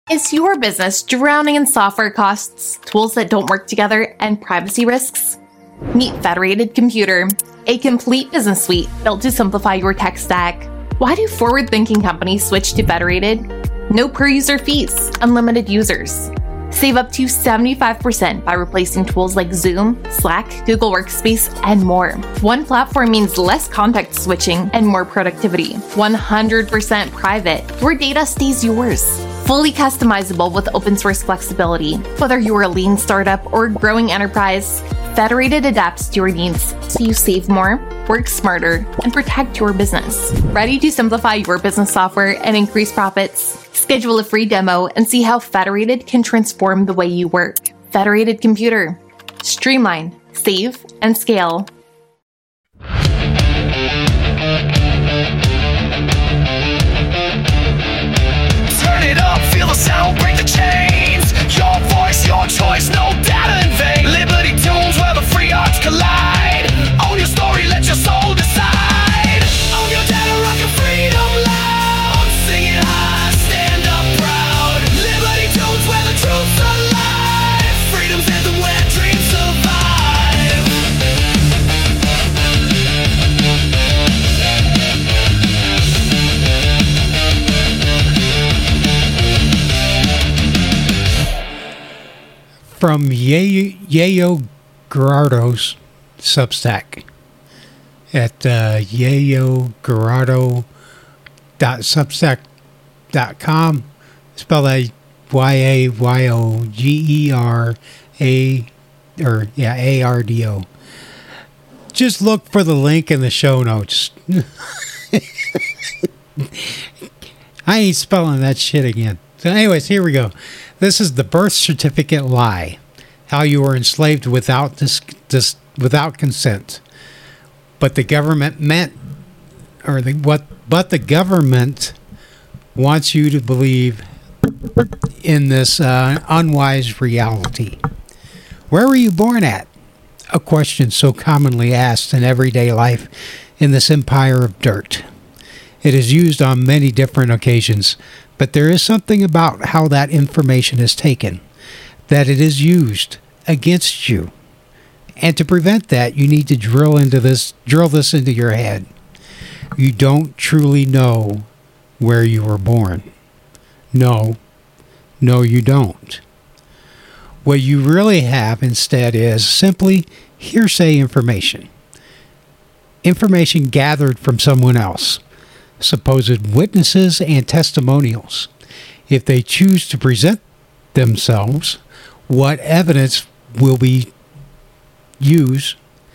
Is your business drowning in software costs, tools that don't work together, and privacy risks? Meet Federated Computer, a complete business suite built to simplify your tech stack. Why do forward-thinking companies switch to Federated? No per-user fees, unlimited users. Save up to 75% by replacing tools like Zoom, Slack, Google Workspace, and more. One platform means less context switching and more productivity. 100% private. Your data stays yours. Fully customizable with open source flexibility. Whether you're a lean startup or growing enterprise, Federated adapts to your needs so you save more, work smarter, and protect your business. Ready to simplify your business software and increase profits? Schedule a free demo and see how Federated can transform the way you work. Federated Computer. Streamline, save, and scale. Turn it up, feel the sound, break the chains. Your voice, your choice, no data in vain. Liberty Tunes, where the free arts collide. Own your story, let your soul decide. Own your data, rock your freedom loud. Sing it high, stand up proud. Liberty Tunes, where the truth's alive. Freedom's anthem, where dreams survive. From Yayo Gerardo's Substack at yayogerardo.substack.com. Spell that YAYOGERAARDO. Just look for the link in the show notes. I ain't spelling that shit again. So anyways, here we go. This is the birth certificate lie. How you were enslaved without without consent. But the government but the government wants you to believe in this unwise reality. Where were you born at? A question so commonly asked in everyday life in this empire of dirt. It is used on many different occasions, but there is something about how that information is taken, that it is used against you. And to prevent that, you need to drill this into your head. You don't truly know where you were born. No, you don't. What you really have instead is simply hearsay information. Information gathered from someone else. Supposed witnesses and testimonials. If they choose to present themselves, what evidence will be used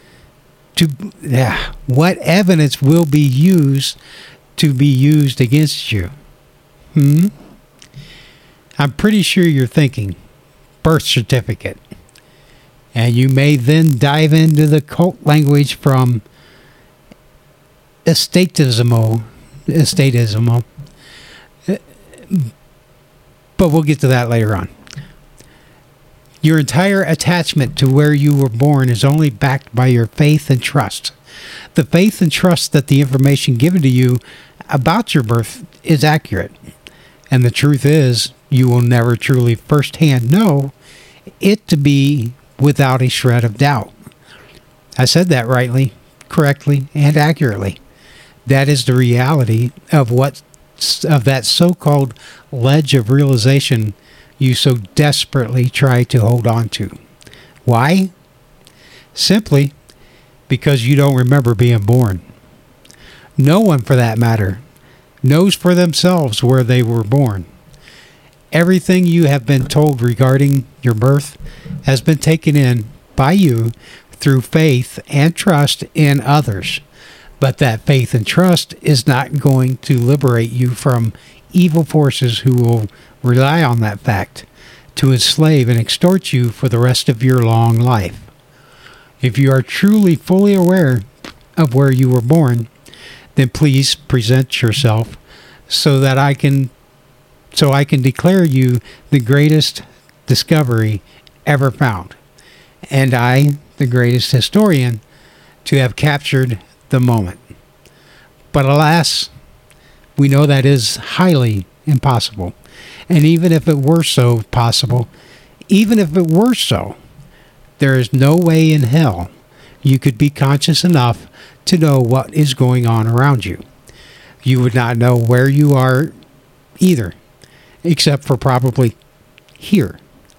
against you? I'm pretty sure you're thinking birth certificate. And you may then dive into the cult language from estatismo. But we'll get to that later on. Your entire attachment to where you were born is only backed by your faith and trust. The faith and trust that the information given to you about your birth is accurate. And the truth is, you will never truly firsthand know it to be without a shred of doubt. I said that rightly, correctly, and accurately. That is the reality of that so-called ledge of realization you so desperately try to hold on to. Why? Simply because you don't remember being born. No one, for that matter, knows for themselves where they were born. Everything you have been told regarding your birth has been taken in by you through faith and trust in others. But that faith and trust is not going to liberate you from evil forces who will rely on that fact to enslave and extort you for the rest of your long life. If you are truly fully aware of where you were born, then please present yourself so I can declare you the greatest discovery ever found, and I, the greatest historian, to have captured the moment. But alas, we know that is highly impossible, And even if it were so possible, even if it were so, there is no way in hell you could be conscious enough to know what is going on around you. You would not know where you are either, except for probably here.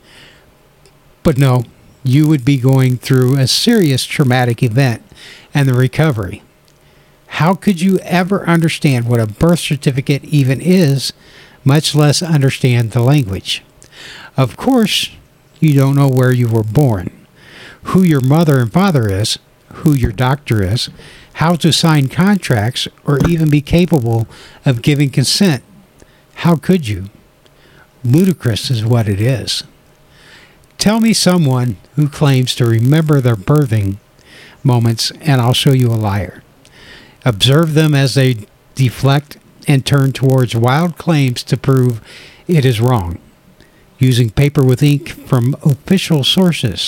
But no, you would be going through a serious traumatic event and the recovery. How could you ever understand what a birth certificate even is, much less understand the language? Of course, you don't know where you were born, who your mother and father is, who your doctor is, how to sign contracts, or even be capable of giving consent. How could you? Ludicrous is what it is. Tell me someone who claims to remember their birthing moments, and I'll show you a liar. Observe them as they deflect and turn towards wild claims to prove it is wrong, using paper with ink from official sources.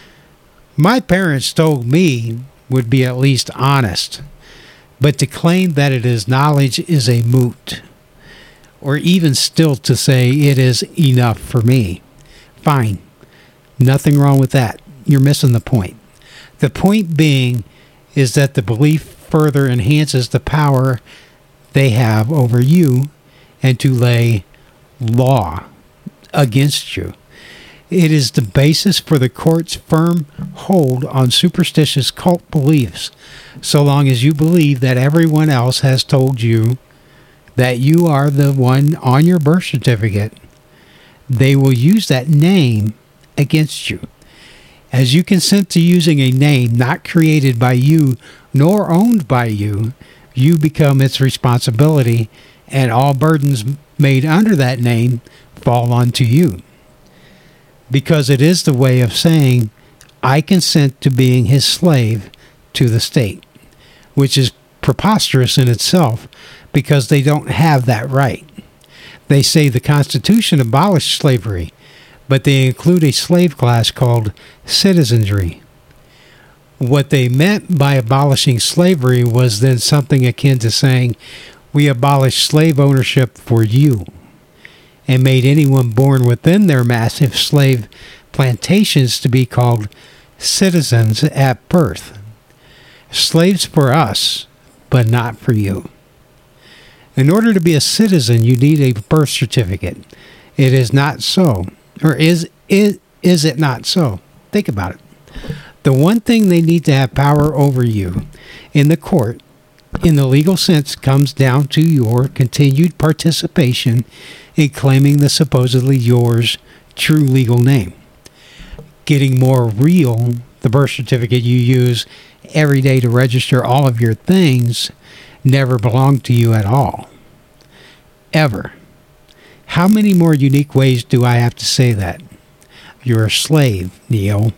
My parents told me would be at least honest, but to claim that it is knowledge is a moot, or even still to say it is enough for me. Fine. Nothing wrong with that. You're missing the point. The point being is that the belief further enhances the power they have over you and to lay law against you. It is the basis for the court's firm hold on superstitious cult beliefs, so long as you believe that everyone else has told you that you are the one on your birth certificate. They will use that name against you. As you consent to using a name not created by you nor owned by you, you become its responsibility, and all burdens made under that name fall onto you. Because it is the way of saying, I consent to being his slave to the state, which is preposterous in itself because they don't have that right. They say the Constitution abolished slavery, but they include a slave class called citizenry. What they meant by abolishing slavery was then something akin to saying, we abolished slave ownership for you, and made anyone born within their massive slave plantations to be called citizens at birth. Slaves for us, but not for you. In order to be a citizen, you need a birth certificate. It is not so. Or is it not so? Think about it. The one thing they need to have power over you in the court, in the legal sense, comes down to your continued participation in claiming the supposedly yours true legal name. Getting more real, the birth certificate you use every day to register all of your things never belonged to you at all. Ever. How many more unique ways do I have to say that? You're a slave, Neo.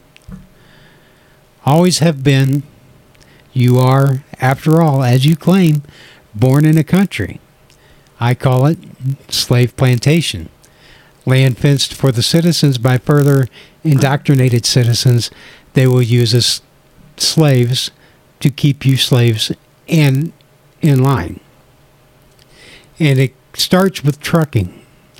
Always have been. You are, after all, as you claim, born in a country. I call it slave plantation. Land fenced for the citizens by further indoctrinated citizens they will use as slaves to keep you slaves and in line. And it starts with trucking.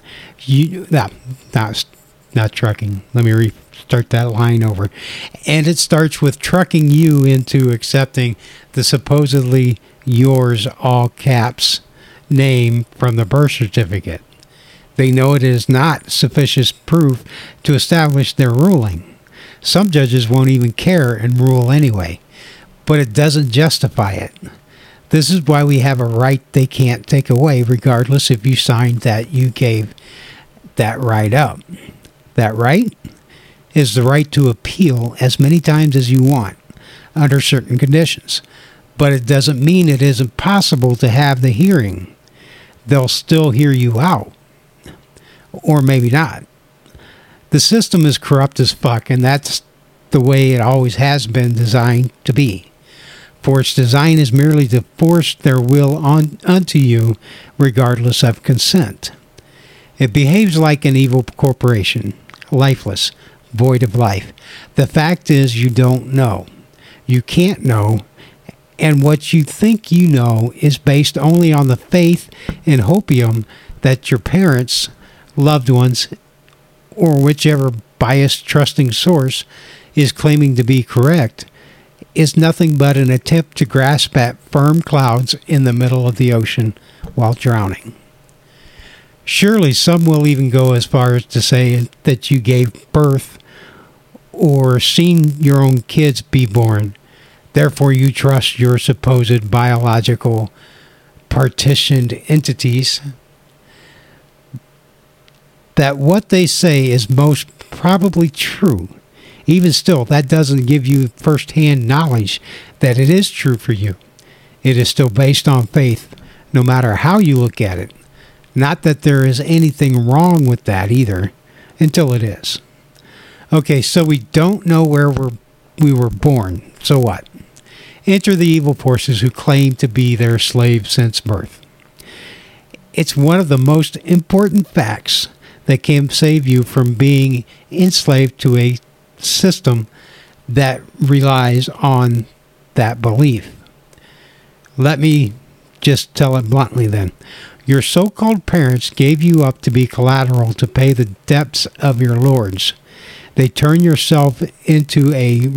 Not trucking. Let me restart that line over. And it starts with trucking you into accepting the supposedly yours, all caps, name from the birth certificate. They know it is not sufficient proof to establish their ruling. Some judges won't even care and rule anyway, but it doesn't justify it. This is why we have a right they can't take away, regardless if you signed that you gave that right up. That right is the right to appeal as many times as you want under certain conditions. But it doesn't mean it isn't possible to have the hearing. They'll still hear you out. Or maybe not. The system is corrupt as fuck, and that's the way it always has been designed to be. For its design is merely to force their will unto you, regardless of consent. It behaves like an evil corporation, lifeless, void of life. The fact is you don't know. You can't know, and what you think you know is based only on the faith and hopium that your parents, loved ones, or whichever biased trusting source is claiming to be correct is nothing but an attempt to grasp at firm clouds in the middle of the ocean while drowning. Surely some will even go as far as to say that you gave birth or seen your own kids be born. Therefore, you trust your supposed biological partitioned entities. That what they say is most probably true. Even still, that doesn't give you first-hand knowledge that it is true for you. It is still based on faith, no matter how you look at it. Not that there is anything wrong with that either, until it is. Okay, so we don't know where we were born. So what? Enter the evil forces who claim to be their slave since birth. It's one of the most important facts that can save you from being enslaved to a system that relies on that belief. Let me just tell it bluntly then. Your so-called parents gave you up to be collateral to pay the debts of your lords. They turn yourself into a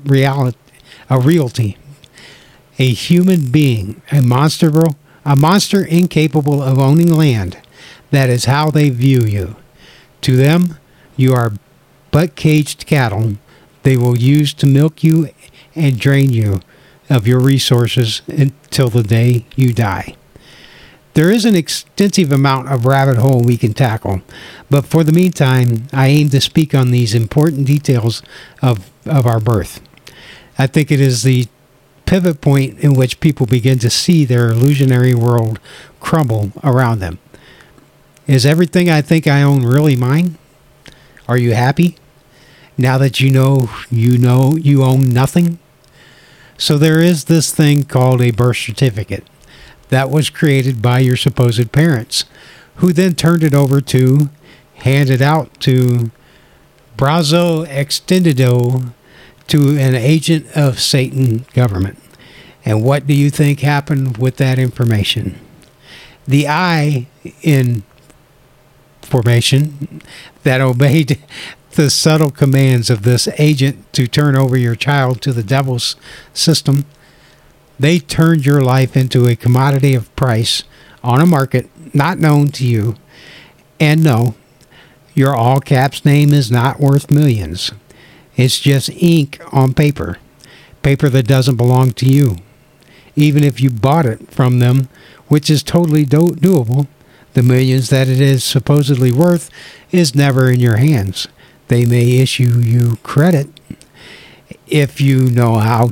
realty, a human being, a monster incapable of owning land. That is how they view you. To them, you are but caged cattle they will use to milk you and drain you of your resources until the day you die. There is an extensive amount of rabbit hole we can tackle, but for the meantime, I aim to speak on these important details of our birth. I think it is the pivot point in which people begin to see their illusionary world crumble around them. Is everything I think I own really mine? Are you happy? Now that you know you own nothing? So there is this thing called a birth certificate that was created by your supposed parents, who then turned it over to, handed out to, brazo extendido to an agent of Satan government. And what do you think happened with that information? The I in formation that obeyed the subtle commands of this agent to turn over your child to the devil's system, they turned your life into a commodity of price on a market not known to you. And no, your all caps name is not worth millions. It's just ink on paper that doesn't belong to you. Even if you bought it from them, which is totally doable, the millions that it is supposedly worth is never in your hands. They may issue you credit if you know how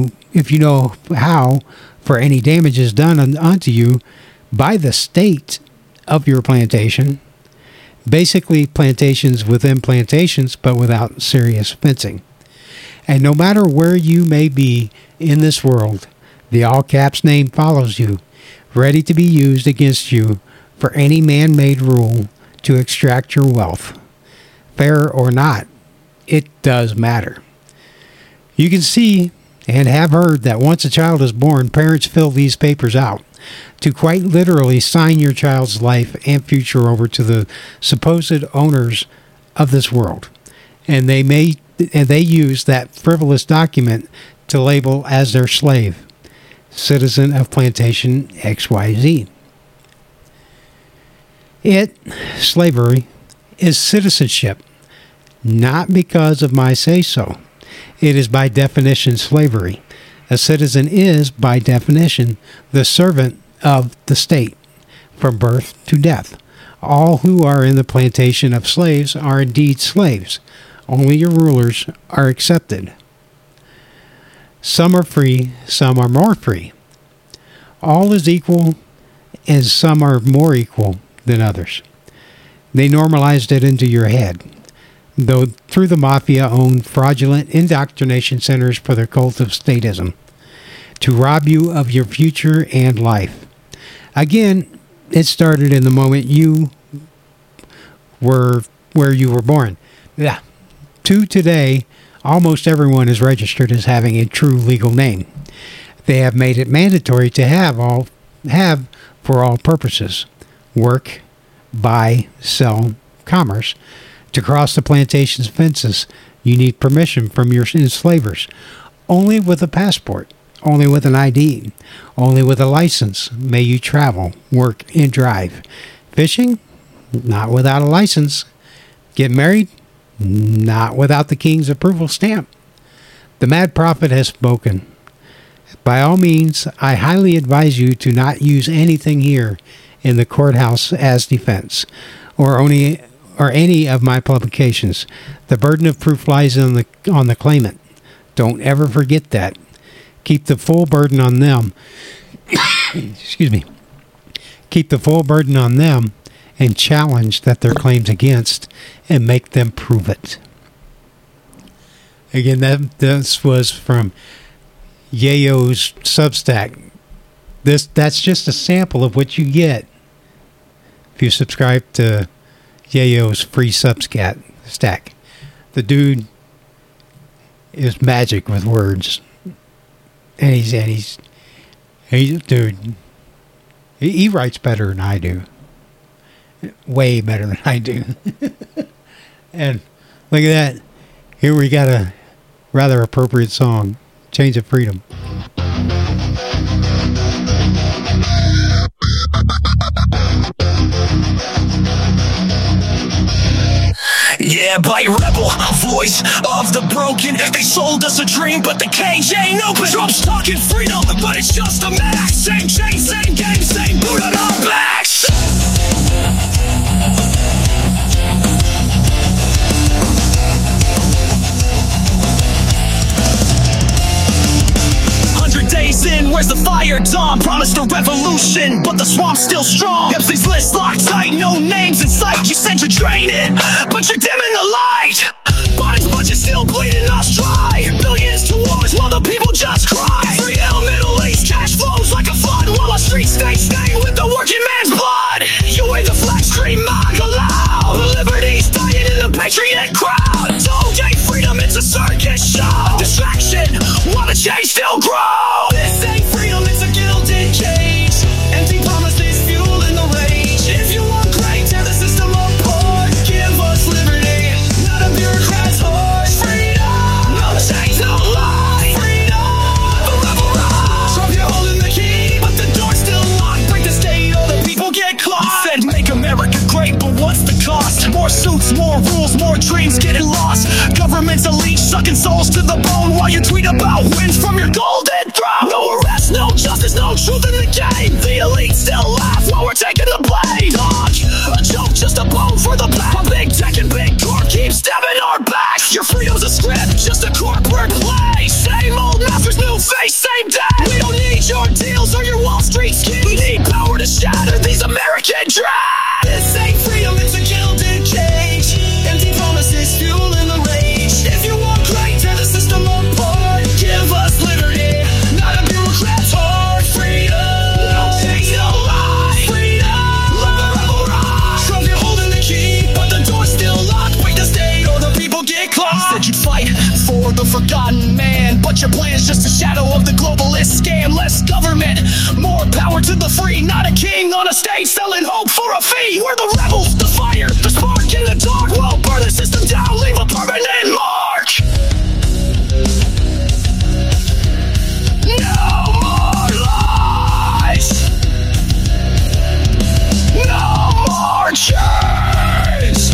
for any damages done onto you by the state of your plantation. Basically, plantations within plantations, but without serious fencing. And no matter where you may be in this world, the all caps name follows you, ready to be used against you for any man-made rule to extract your wealth. Fair or not, it does matter. You can see and have heard that once a child is born, parents fill these papers out to quite literally sign your child's life and future over to the supposed owners of this world. And they use that frivolous document to label as their slave, citizen of plantation XYZ. Slavery, is citizenship, not because of my say-so. It is by definition slavery. A citizen is, by definition, the servant of the state, from birth to death. All who are in the plantation of slaves are indeed slaves. Only your rulers are accepted. Some are free, some are more free. All is equal, and some are more equal than others. They normalized it into your head, though through the mafia-owned fraudulent indoctrination centers for the cult of statism, to rob you of your future and life. Again, it started in the moment you were where you were born. Yeah. To today, almost everyone is registered as having a true legal name. They have made it mandatory to have for all purposes: work, buy, sell, commerce. To cross the plantation's fences, you need permission from your enslavers. Only with a passport, only with an ID, only with a license may you travel, work, and drive. Fishing? Not without a license. Get married? Not without the king's approval stamp. The Mad Prophet has spoken. By all means, I highly advise you to not use anything here in the courthouse as defense, or any of my publications. The burden of proof lies on the claimant. Don't ever forget that. Keep the full burden on them. Excuse me. Keep the full burden on them and challenge that their claims against and make them prove it. Again, this was from Yayo's Substack. That's just a sample of what you get if you subscribe to Yayo's free Substack. The dude is magic with words, and he's dude. He writes better than I do, way better than I do. And look at that. Here we got a rather appropriate song, "Chains of Freedom." Yeah, by rebel, voice of the broken. They sold us a dream, but the cage ain't open. Trump's talking freedom, but it's just a max. Same chain, same game, same boot on our backs. Days in, where's the fire dawn? Promised a revolution, but the swamp's still strong. Epstein's list locked tight, no names in sight. You said you're draining, but you're dimming the light. Bodies, budget still bleeding us dry. Billions to wars while the people just cry. 3L Middle East, cash flows like a flood, while our streets stay stained with the working man's blood. You wave the flag, scream MAGA loud. Liberty's dying in the patriot crowd. Told ain't freedom, it's a circus show. Distraction, while the change still grows. This ain't freedom, it's a gilded cage. Empty promises fueling the rage. If you want great, tear the system apart. Give us liberty, not a bureaucrat's heart. Freedom, no chains, no lies. Freedom, the rebel rise. Trump, you're holding the key, but the door's still locked. Break the state, or the people get clocked. Said make America great, but what's the cost? More suits, more rules, more dreams getting lost. Government's elite sucking souls to the bone while you tweet about wins from your golden throne. No arrest, no justice, no truth in the game. The elite still laugh while we're taking the blame. Talk, a joke, just a bone for the back. While big tech and big corp keep stabbing our backs. Your freedom's a script, just a corporate play. Same old masters, new face, same day. We don't need your deals or your Wall Street schemes. We need power to shatter these American dreams. This ain't freedom, it's a gilded cage. Empty promises fueling the rage. If you want great, tear the system apart. Give us liberty, not a bureaucrat's heart. Freedom, no chains, no lies. Freedom, let the rebel rise. Trump, you're holding the key, but the door's still locked. Break the state or the people get clocked. Said you'd fight for the forgotten man, but your plan's just a shadow of the globalist scam. Less government, more power to the free. Not a king on a stage selling hope for a fee. We're the rebels, the fire, the spark in the dark. We'll burn the system down, leave a permanent mark. No more lies. No more chains.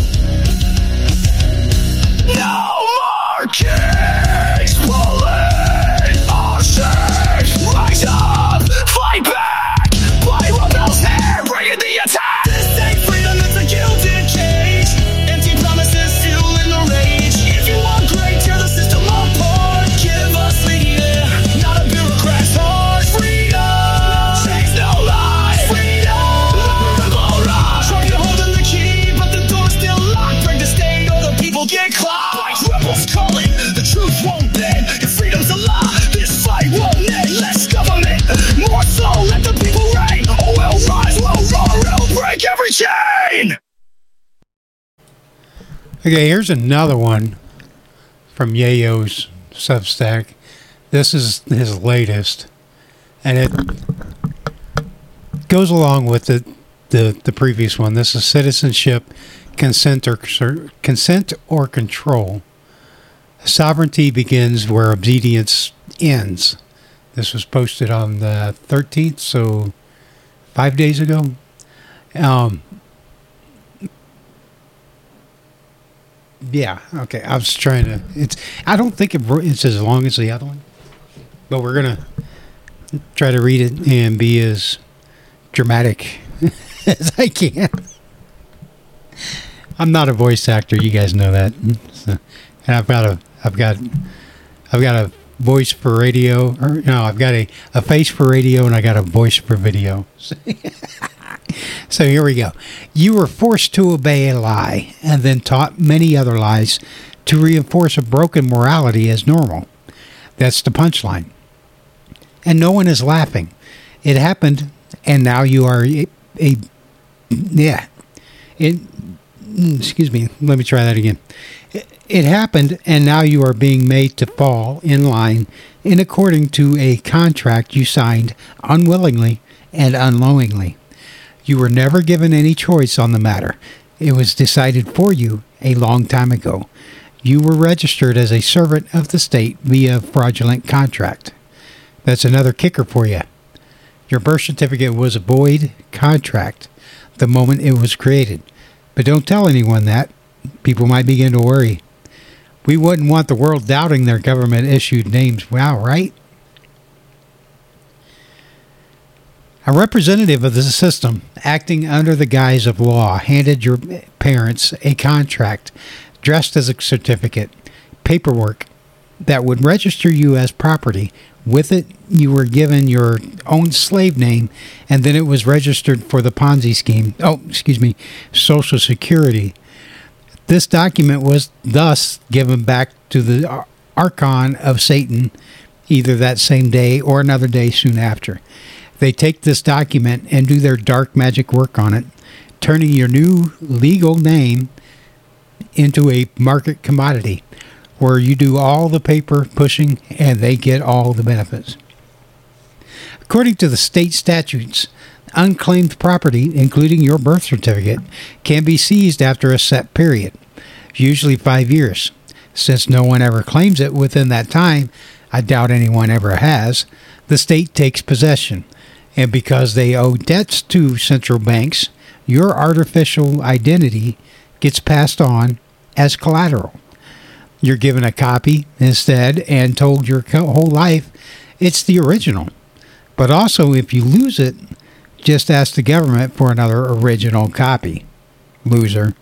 No more kings pulling our strings. Rise up, fight back. Play rebels hair, bring in the attack. This ain't freedom, it's a gilded cage. Empty promises fueling the rage. If you want great, tear the system apart. Give us freedom, not a bureaucrat's heart. Freedom, chains, no lies. Freedom, rebel rise. Trump, you're holding the key, but the door's still locked. Break the state or the people get clocked. Like rebels calling, the truth won't bend. Your freedom's a lie, this fight won't end. Less government, more soul, let the people reign. Oh, we'll rise, we'll roar, we'll break every chain. Okay, here's another one from Yayo's Substack. This is his latest, and it goes along with the previous one. This is citizenship, consent or control. Sovereignty begins where obedience ends. This was posted on the 13th, so 5 days ago. Yeah, okay. I was trying to. I don't think it's as long as the other one, but we're gonna try to read it and be as dramatic as I can. I'm not a voice actor. You guys know that. So, and I've got a voice for radio. Or no, I've got a face for radio, and I got a voice for video. So here we go. You were forced to obey a lie and then taught many other lies to reinforce a broken morality as normal. That's the punchline. And no one is laughing. It happened, and now you are excuse me, let me try that again. It happened, and now you are being made to fall in line in according to a contract you signed unwillingly and unknowingly. You were never given any choice on the matter. It was decided for you a long time ago. You were registered as a servant of the state via fraudulent contract. That's another kicker for you. Your birth certificate was a void contract the moment it was created. But don't tell anyone that. People might begin to worry. We wouldn't want the world doubting their government-issued names. Wow, right? A representative of the system, acting under the guise of law, handed your parents a contract dressed as a certificate, paperwork that would register you as property. With it, you were given your own slave name, and then it was registered for the Ponzi scheme. Social Security. This document was thus given back to the Archon of Satan, either that same day or another day soon after. They take this document and do their dark magic work on it, turning your new legal name into a market commodity, where you do all the paper pushing and they get all the benefits. According to the state statutes, unclaimed property, including your birth certificate, can be seized after a set period, usually 5 years. Since no one ever claims it within that time, I doubt anyone ever has, the state takes possession. And because they owe debts to central banks, your artificial identity gets passed on as collateral. You're given a copy instead and told your whole life it's the original. But also, if you lose it, just ask the government for another original copy. Loser.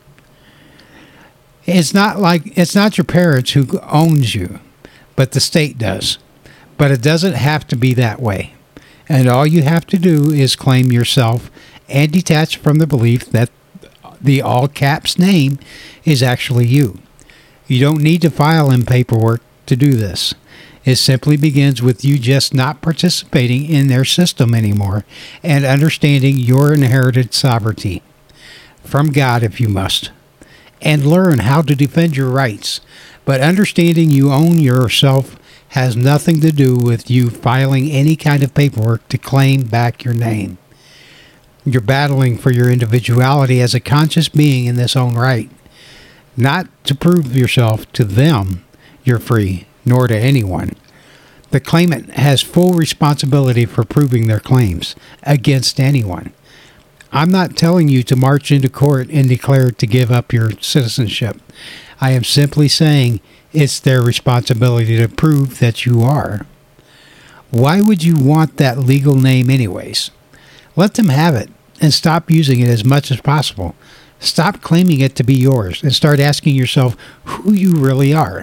It's not your parents who owns you, but the state does. But it doesn't have to be that way. And all you have to do is claim yourself and detach from the belief that the all caps name is actually you. You don't need to file in paperwork to do this. It simply begins with you just not participating in their system anymore and understanding your inherited sovereignty from God if you must, and learn how to defend your rights. But understanding you own yourself has nothing to do with you filing any kind of paperwork to claim back your name. You're battling for your individuality as a conscious being in this own right. Not to prove yourself to them you're free, nor to anyone. The claimant has full responsibility for proving their claims against anyone. I'm not telling you to march into court and declare to give up your citizenship. I am simply saying it's their responsibility to prove that you are. Why would you want that legal name anyways? Let them have it and stop using it as much as possible. Stop claiming it to be yours and start asking yourself who you really are.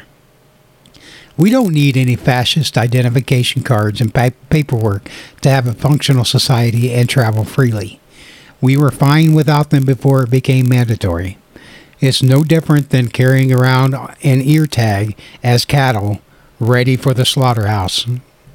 We don't need any fascist identification cards and paperwork to have a functional society and travel freely. We were fine without them before it became mandatory. It's no different than carrying around an ear tag as cattle ready for the slaughterhouse.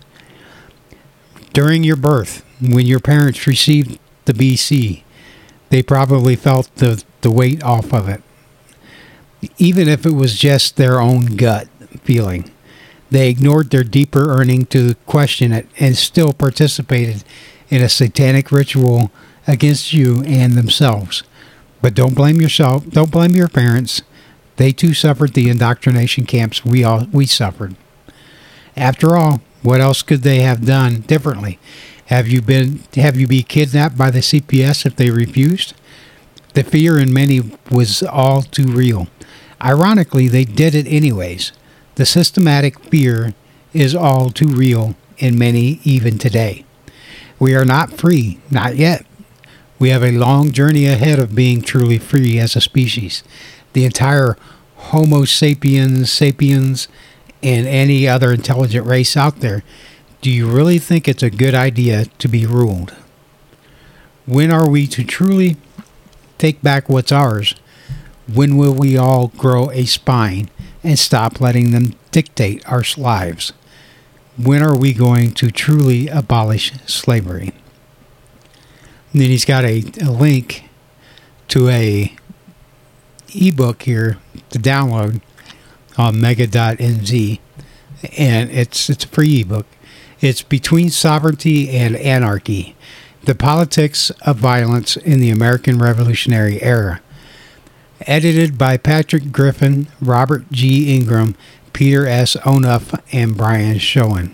During your birth, when your parents received the BC, they probably felt the weight off of it. Even if it was just their own gut feeling. They ignored their deeper earning to question it and still participated in a satanic ritual against you and themselves. But don't blame yourself. Don't blame your parents. They too suffered the indoctrination camps we suffered. After all, what else could they have done differently? Have you been kidnapped by the CPS if they refused? The fear in many was all too real. Ironically, they did it anyways. The systematic fear is all too real in many even today. We are not free, not yet. We have a long journey ahead of being truly free as a species. The entire Homo sapiens, and any other intelligent race out there, do you really think it's a good idea to be ruled? When are we to truly take back what's ours? When will we all grow a spine and stop letting them dictate our lives? When are we going to truly abolish slavery? And then he's got a link to a ebook here to download on mega.nz, and it's a free ebook. It's Between Sovereignty and Anarchy: The Politics of Violence in the American Revolutionary Era. Edited by Patrick Griffin, Robert G. Ingram, Peter S. Onuff, and Brian Schoen.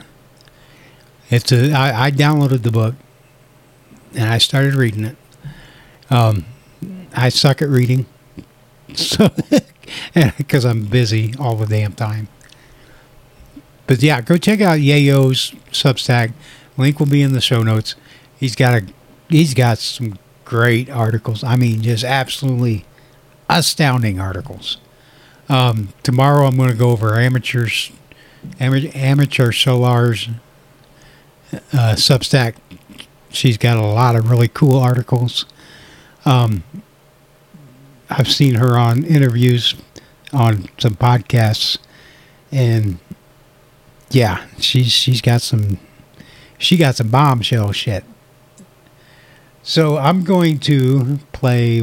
I downloaded the book and I started reading it. I suck at reading, so because I'm busy all the damn time. But yeah, go check out Yayo's Substack. Link will be in the show notes. He's got some great articles. I mean, just absolutely astounding articles. Tomorrow I'm going to go over Amateur Solar's Substack. She's got a lot of really cool articles. I've seen her on interviews on some podcasts, and yeah, she got some bombshell shit. So I'm going to play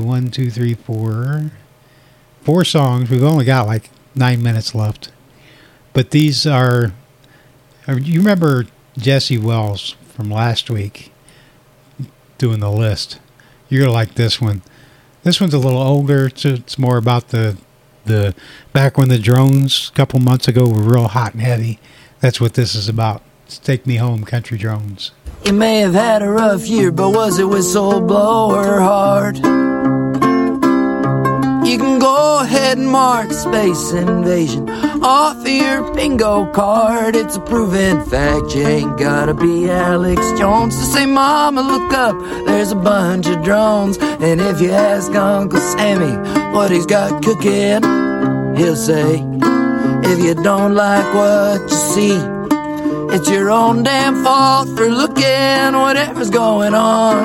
4 songs. We've only got like 9 minutes left, but these are. You remember Jesse Wells from last week doing the list? You're gonna like this one. This one's a little older. It's more about the back when the drones a couple months ago were real hot and heavy. That's what this is about. It's Take Me Home, Country Drones. You may have had a rough year, but was it whistleblower hard? You can go ahead and mark Space Invasion off of your bingo card. It's a proven fact, you ain't gotta be Alex Jones to say, Mama, look up, there's a bunch of drones. And if you ask Uncle Sammy what he's got cooking, he'll say, if you don't like what you see, it's your own damn fault for looking. Whatever's going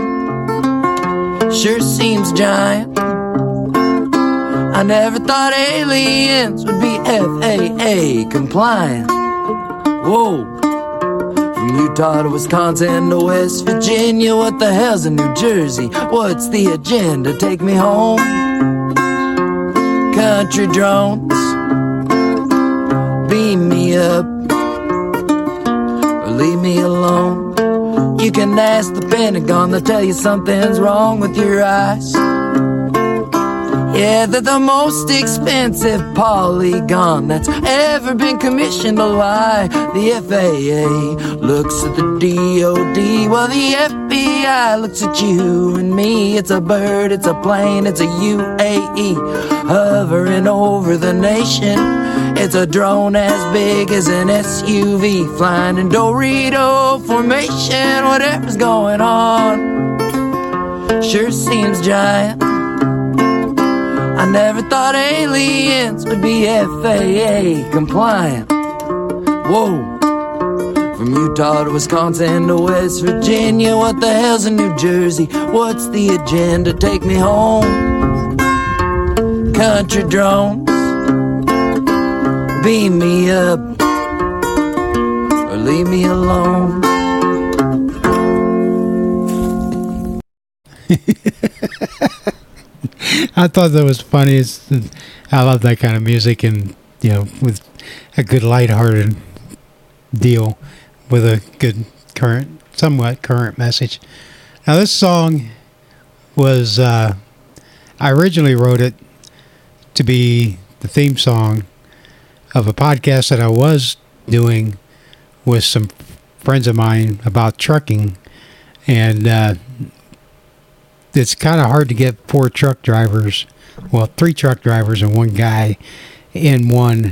on sure seems giant. I never thought aliens would be FAA compliant. Whoa. From Utah to Wisconsin to West Virginia, what the hell's in New Jersey? What's the agenda? Take me home, country drones. Beam me up or leave me alone. You can ask the Pentagon, they'll tell you something's wrong with your eyes. Yeah, they're the most expensive polygon that's ever been commissioned to lie. The FAA looks at the DOD while the FBI looks at you and me. It's a bird, it's a plane, it's a UAE hovering over the nation. It's a drone as big as an SUV flying in Dorito formation. Whatever's going on sure seems giant. I never thought aliens would be FAA compliant. Whoa. From Utah to Wisconsin to West Virginia, what the hell's in New Jersey? What's the agenda? Take me home, country drones. Beam me up or leave me alone. I thought that was funny. I love that kind of music, and with a good lighthearted deal with a good somewhat current message. Now this song was I originally wrote it to be the theme song of a podcast that I was doing with some friends of mine about trucking, and it's kind of hard to get 3 truck drivers and one guy in one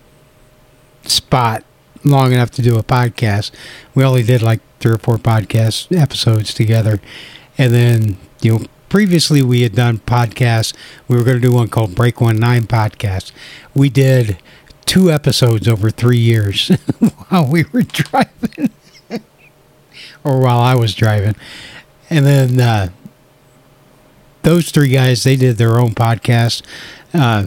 spot long enough to do a podcast. We only did like 3 or 4 podcast episodes together, and then previously we had done podcasts. We were going to do one called Break 19 Podcast. We did 2 episodes over 3 years while we were driving or while I was driving. And then those 3 guys, they did their own podcast. But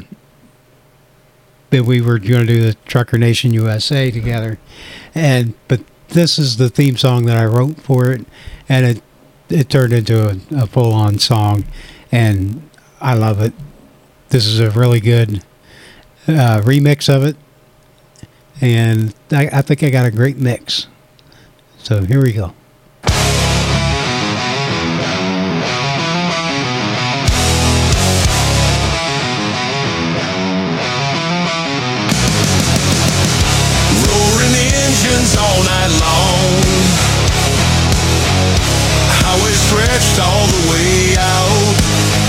we were going to do the Trucker Nation USA together. But this is the theme song that I wrote for it, and it turned into a full-on song, and I love it. This is a really good remix of it, and I think I got a great mix. So here we go. All night long, highway stretched all the way out,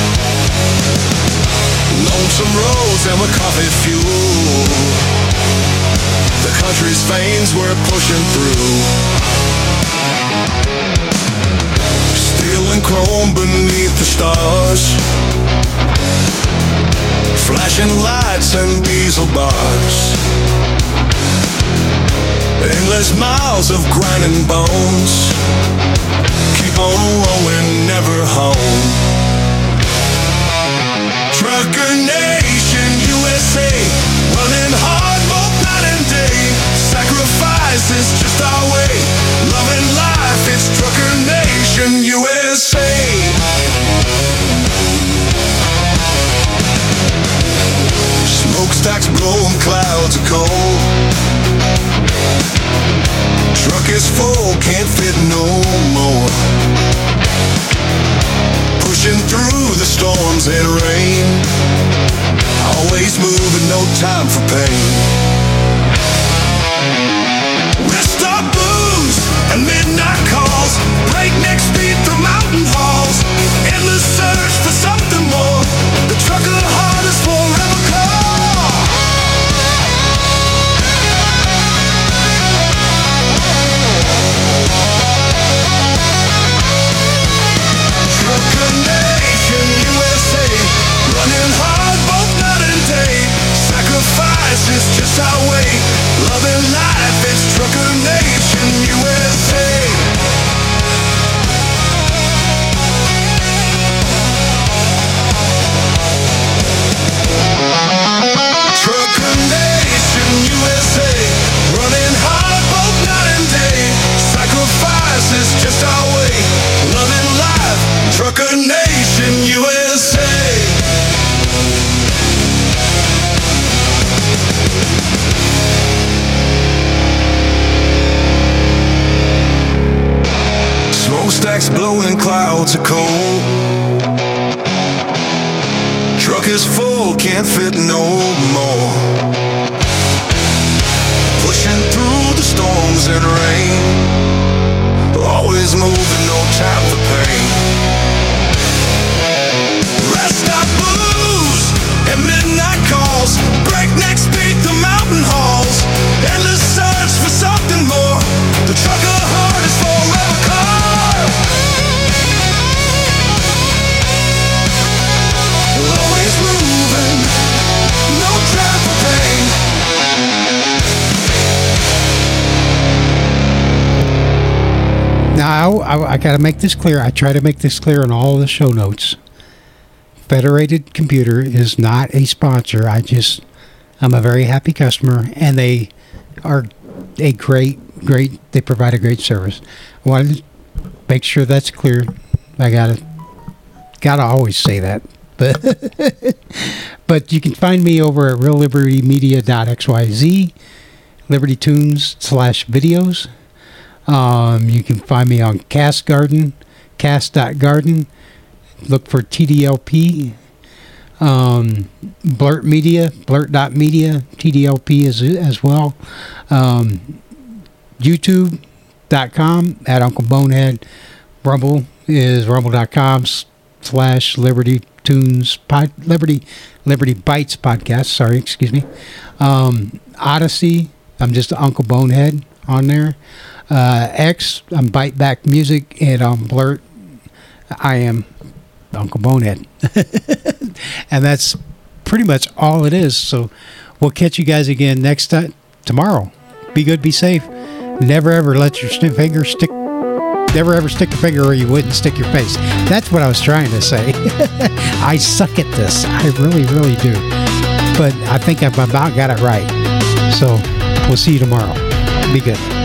lonesome roads and with coffee fuel, the country's veins were pushing through, steel and chrome beneath the stars, flashing lights and diesel bars, endless miles of grinding bones, keep on rolling, never home. Trucker Nation USA, running hard both night and day. Sacrifice is just our way, loving life, it's Trucker Nation USA. Smokestacks blowing clouds of coal, truck is full, can't fit no more. Pushing through the storms and rain, always moving, no time for pain. Rest stop booze and midnight calls, breakneck speed through mountain halls, endless search for something more. The trucker heart is forever call. Trucker Nation USA, running hard both night and day. Sacrifice is just our way, loving life, it's Trucker Nation USA. Trucker Nation USA, running hard both night and day. Sacrifice is just our way, loving life, Trucker Nation USA. Smokestacks blowing clouds of coal, truck is full, can't fit no more. Pushing through the storms and rain, always moving, no time for pain. Rest stop blues and midnight calls, breakneck speed through mountain halls, endless search for something more. The trucker heart is forever called. Always moving, no time for pain. Now, I got to make this clear. I try to make this clear in all the show notes. Federated Computer is not a sponsor. I'm a very happy customer, and they are a great, they provide a great service. I wanted to make sure that's clear. I gotta always say that. But you can find me over at reallibertymedia.xyz, LibertyTunes/videos. You can find me on Cast.garden. Look for TDLP. Blurt Media, blurt.media, TDLP as well. YouTube.com at Uncle Bonehead. Rumble is rumble.com/Liberty Tunes Liberty Bites podcast. Sorry, excuse me. Odyssey, I'm just Uncle Bonehead on there. X, I'm Bite Back Music, and on Blurt, I am Uncle Bonehead. And that's pretty much all it is. So we'll catch you guys again next time tomorrow. Be good, be safe. Never ever let your finger stick. Never ever stick your finger where you wouldn't stick your face. That's what I was trying to say. I suck at this. I really, really do. But I think I've about got it right. So we'll see you tomorrow. Be good.